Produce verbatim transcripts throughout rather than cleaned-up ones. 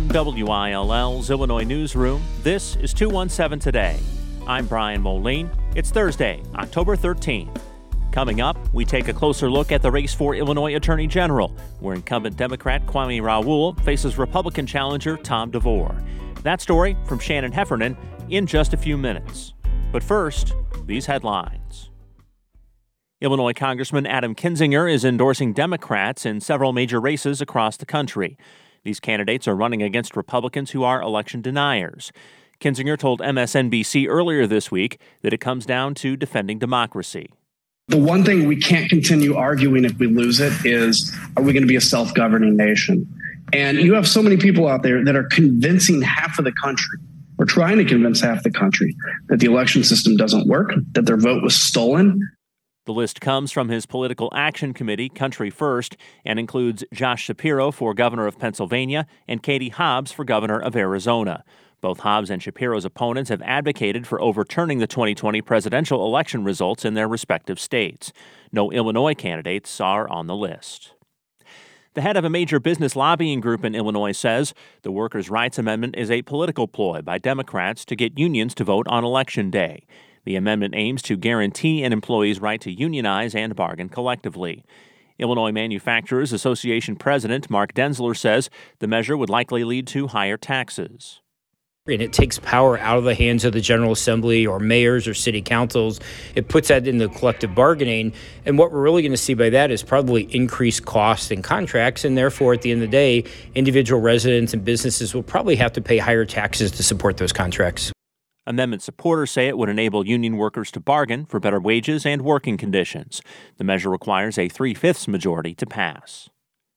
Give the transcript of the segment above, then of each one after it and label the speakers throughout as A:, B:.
A: From W I L L's Illinois Newsroom, this is two one seven Today. I'm Brian Moline. It's Thursday, October thirteenth. Coming up, we take a closer look at the race for Illinois Attorney General, where incumbent Democrat Kwame Raoul faces Republican challenger Tom DeVore. That story from Shannon Heffernan in just a few minutes. But first, these headlines. Illinois Congressman Adam Kinzinger is endorsing Democrats in several major races across the country. These candidates are running against Republicans who are election deniers. Kinzinger told M S N B C earlier this week that it comes down to defending democracy.
B: The one thing we can't continue arguing if we lose it is, are we going to be a self-governing nation? And you have so many people out there that are convincing half of the country, or trying to convince half the country, that the election system doesn't work, that their vote was stolen.
A: The list comes from his political action committee, Country First, and includes Josh Shapiro for governor of Pennsylvania and Katie Hobbs for governor of Arizona. Both Hobbs and Shapiro's opponents have advocated for overturning the twenty twenty presidential election results in their respective states. No Illinois candidates are on the list. The head of a major business lobbying group in Illinois says the Workers' Rights Amendment is a political ploy by Democrats to get unions to vote on Election Day. The amendment aims to guarantee an employee's right to unionize and bargain collectively. Illinois Manufacturers Association President Mark Denzler says the measure would likely lead to higher taxes.
C: And it takes power out of the hands of the General Assembly or mayors or city councils. It puts that into collective bargaining. And what we're really going to see by that is probably increased costs in contracts. And therefore, at the end of the day, individual residents and businesses will probably have to pay higher taxes to support those contracts.
A: Amendment supporters say it would enable union workers to bargain for better wages and working conditions. The measure requires a three-fifths majority to pass.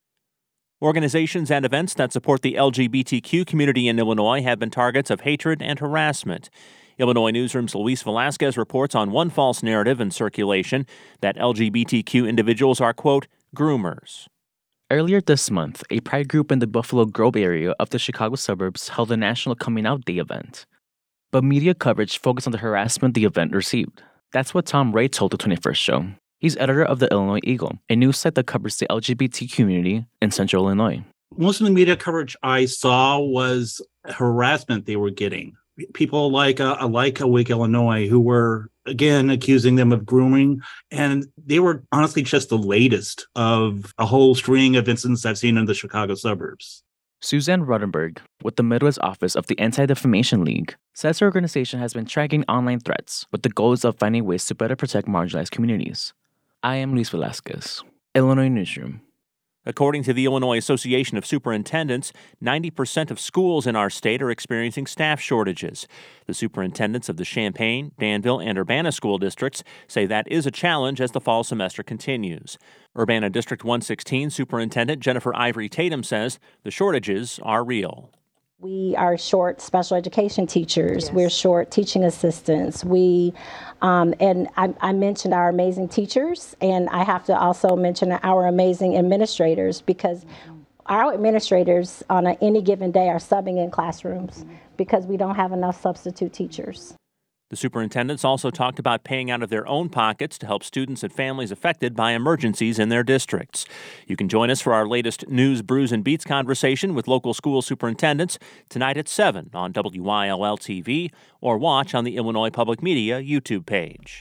A: Organizations and events that support the L G B T Q community in Illinois have been targets of hatred and harassment. Illinois Newsroom's Luis Velasquez reports on one false narrative in circulation that L G B T Q individuals are, quote, groomers.
D: Earlier this month, a pride group in the Buffalo Grove area of the Chicago suburbs held a National Coming Out Day event. But media coverage focused on the harassment the event received. That's what Tom Ray told the twenty-first Show. He's editor of the Illinois Eagle, a news site that covers the L G B T community in central Illinois.
E: Most of the media coverage I saw was harassment they were getting. People like uh, like Awake Illinois who were, again, accusing them of grooming. And they were honestly just the latest of a whole string of incidents I've seen in the Chicago suburbs.
D: Suzanne Ruttenberg, with the Midwest office of the Anti-Defamation League, says her organization has been tracking online threats with the goals of finding ways to better protect marginalized communities. I am Luis Velasquez, Illinois Newsroom.
A: According to the Illinois Association of Superintendents, ninety percent of schools in our state are experiencing staff shortages. The superintendents of the Champaign, Danville, and Urbana school districts say that is a challenge as the fall semester continues. Urbana District one sixteen Superintendent Jennifer Ivory Tatum says the shortages are real.
F: We are short special education teachers.
G: Yes.
F: We're short teaching assistants. We, um, and I, I mentioned our amazing teachers, and I have to also mention our amazing administrators, because our administrators on a, any given day are subbing in classrooms because we don't have enough substitute teachers.
A: The superintendents also talked about paying out of their own pockets to help students and families affected by emergencies in their districts. You can join us for our latest News, Brews, and Beats conversation with local school superintendents tonight at seven on W I L L T V or watch on the Illinois Public Media YouTube page.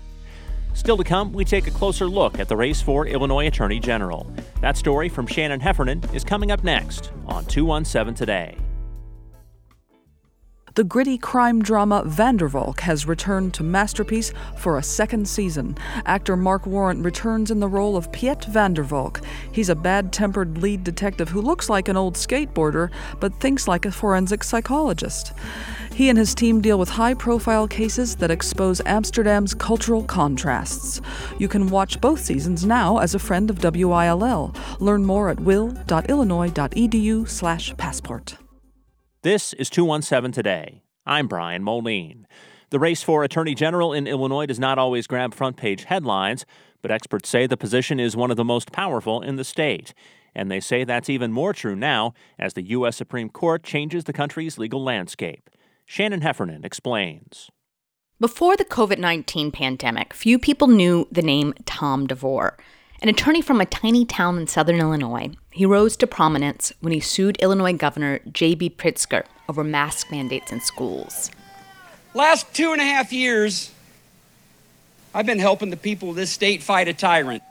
A: Still to come, we take a closer look at the race for Illinois Attorney General. That story from Shannon Heffernan is coming up next on two one seven Today.
G: The gritty crime drama Vandervalk has returned to Masterpiece for a second season. Actor Mark Warrant returns in the role of Piet Vandervalk. He's a bad-tempered lead detective who looks like an old skateboarder but thinks like a forensic psychologist. He and his team deal with high-profile cases that expose Amsterdam's cultural contrasts. You can watch both seasons now as a friend of W I L L. Learn more at will.illinois.edu slash passport.
A: This is two one seven Today. I'm Brian Moline. The race for Attorney General in Illinois does not always grab front-page headlines, but experts say the position is one of the most powerful in the state. And they say that's even more true now as the U S Supreme Court changes the country's legal landscape. Shannon Heffernan explains.
H: Before the covid nineteen pandemic, few people knew the name Tom DeVore. An attorney from a tiny town in southern Illinois, he rose to prominence when he sued Illinois Governor J B Pritzker over mask mandates in schools.
I: Last two and a half years, I've been helping the people of this state fight a tyrant.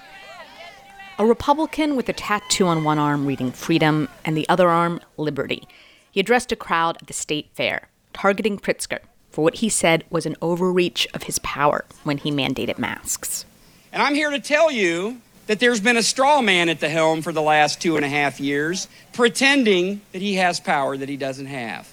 H: A Republican with a tattoo on one arm reading freedom and the other arm liberty. He addressed a crowd at the state fair, targeting Pritzker for what he said was an overreach of his power when he mandated masks.
I: And I'm here to tell you that there's been a straw man at the helm for the last two and a half years, pretending that he has power that he doesn't have.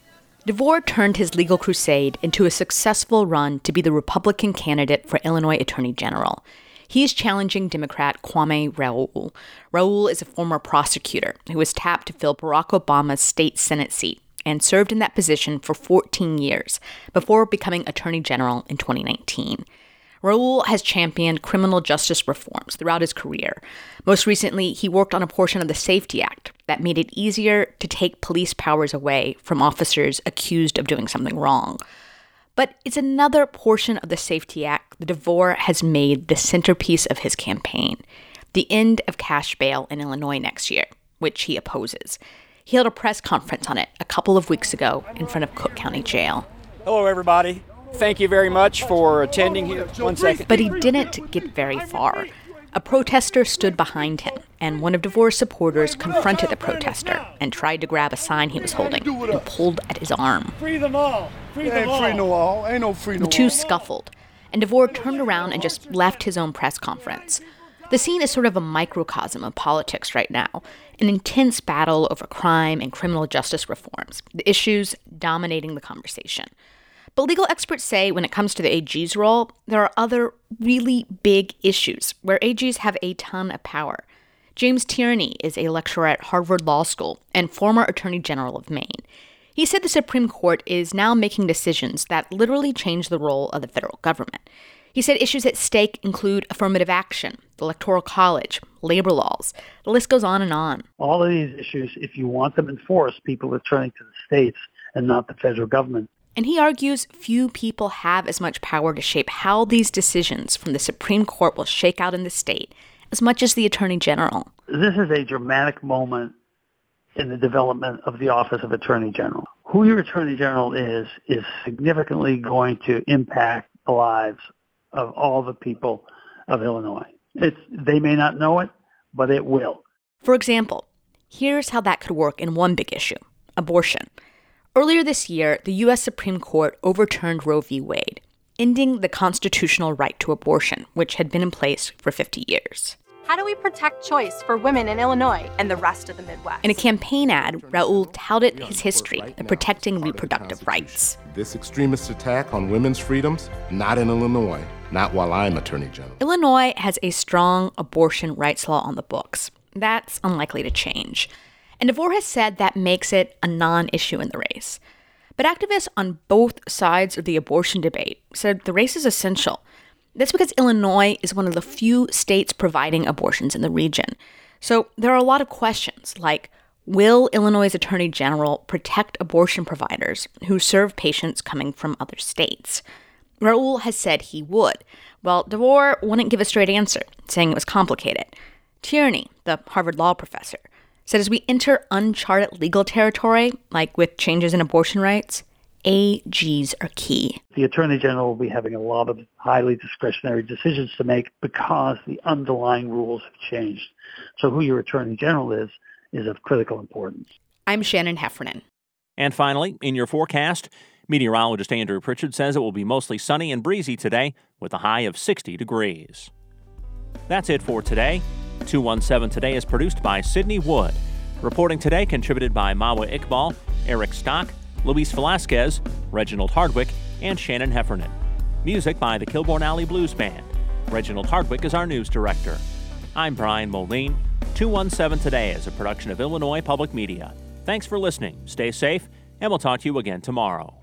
H: DeVore turned his legal crusade into a successful run to be the Republican candidate for Illinois Attorney General. He is challenging Democrat Kwame Raoul. Raoul is a former prosecutor who was tapped to fill Barack Obama's state Senate seat and served in that position for fourteen years before becoming Attorney General in twenty nineteen. Raoul has championed criminal justice reforms throughout his career. Most recently, he worked on a portion of the Safety Act that made it easier to take police powers away from officers accused of doing something wrong. But it's another portion of the Safety Act that DeVore has made the centerpiece of his campaign, the end of cash bail in Illinois next year, which he opposes. He held a press conference on it a couple of weeks ago in front of Cook County Jail.
J: Hello, everybody. Thank you very much for attending here. One second.
H: But he didn't get very far. A protester stood behind him, and one of DeVore's supporters confronted the protester and tried to grab a sign he was holding and pulled at his arm.
K: Free them all. Free them all. Ain't free no all. Ain't no free no all.
H: The two scuffled, and DeVore turned around and just left his own press conference. The scene is sort of a microcosm of politics right now, an intense battle over crime and criminal justice reforms, the issues dominating the conversation. But legal experts say when it comes to the A G's role, there are other really big issues where A Gs have a ton of power. James Tierney is a lecturer at Harvard Law School and former Attorney General of Maine. He said the Supreme Court is now making decisions that literally change the role of the federal government. He said issues at stake include affirmative action, the Electoral College, labor laws. The list goes on and on.
L: All of these issues, if you want them enforced, people are turning to the states and not the federal government.
H: And he argues few people have as much power to shape how these decisions from the Supreme Court will shake out in the state as much as the Attorney General.
L: This is a dramatic moment in the development of the office of Attorney General. Who your Attorney General is, is significantly going to impact the lives of all the people of Illinois. It's, they may not know it, but it will.
H: For example, here's how that could work in one big issue, abortion. Earlier this year, the U S Supreme Court overturned Roe v. Wade, ending the constitutional right to abortion, which had been in place for fifty years.
M: How do we protect choice for women in Illinois and the rest of the Midwest?
H: In a campaign ad, Raoul touted his history in protecting reproductive rights.
N: This extremist attack on women's freedoms, not in Illinois, not while I'm Attorney General.
H: Illinois has a strong abortion rights law on the books. That's unlikely to change. And DeVore has said that makes it a non-issue in the race. But activists on both sides of the abortion debate said the race is essential. That's because Illinois is one of the few states providing abortions in the region. So there are a lot of questions like, will Illinois' Attorney General protect abortion providers who serve patients coming from other states? Raoul has said he would. Well, DeVore wouldn't give a straight answer, saying it was complicated. Tierney, the Harvard law professor, said as we enter uncharted legal territory, like with changes in abortion rights, A Gs are key.
L: The Attorney General will be having a lot of highly discretionary decisions to make because the underlying rules have changed. So who your Attorney General is, is of critical importance.
H: I'm Shannon Heffernan.
A: And finally, in your forecast, meteorologist Andrew Pritchard says it will be mostly sunny and breezy today with a high of sixty degrees. That's it for today. two one seven Today is produced by Sydney Wood. Reporting today contributed by Mawa Iqbal, Eric Stock, Luis Velasquez, Reginald Hardwick, and Shannon Heffernan. Music by the Kilbourne Alley Blues Band. Reginald Hardwick is our news director. I'm Brian Moline. two one seven Today is a production of Illinois Public Media. Thanks for listening. Stay safe, and we'll talk to you again tomorrow.